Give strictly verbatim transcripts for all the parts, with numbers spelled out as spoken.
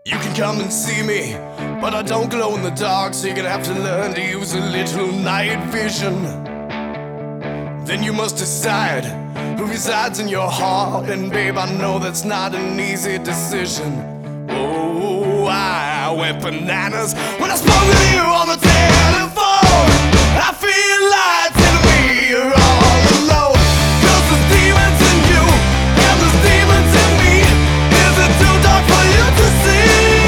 You can come and see me, but I don't glow in the dark, so you're gonna have to learn to use a little night vision. Then you must decide who resides in your heart, and babe, I know that's not an easy decision. Oh, I went bananas when I spoke with you on the telephone. I feel like telling me you're all alone, 'cause there's demons in you and there's demons in me. Is it too dark for you to see?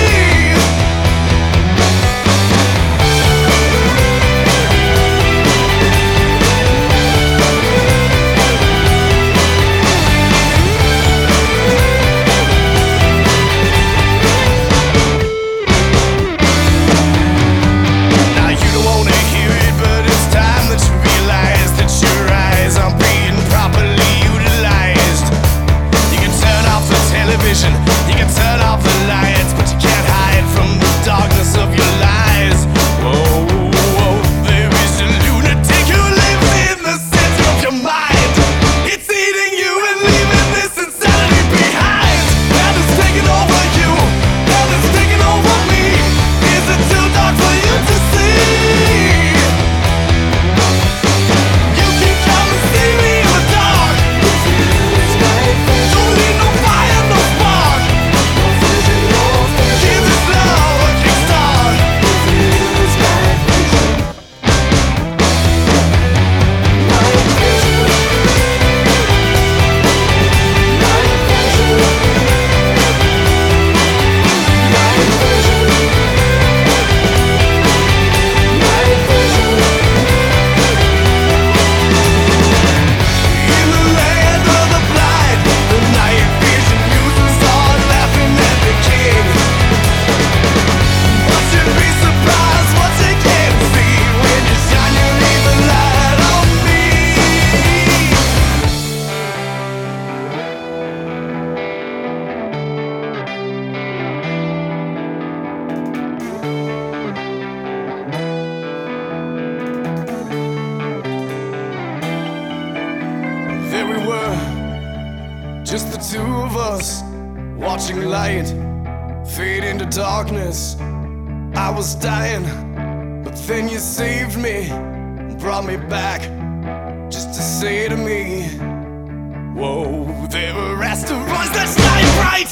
You can turn off the lights, but you can't hide from the darkness of your lies. Whoa, whoa, there is a lunatic who lives in the center of your mind. It's eating you and leaving this insanity behind. And it's taking over you, and it's taking over me. Is it too dark for you to see? You can come and see me in the dark. Don't need no fire, no spark. Give this love a kickstart. In the land of the blind, the night vision users are laughing at the king. But you'd be surprised what you can see when you shine your evil light on me. There we were, just the two of us, watching light fade into darkness. I was dying, but then you saved me, brought me back, just to say to me, whoa, there are asteroids that shine bright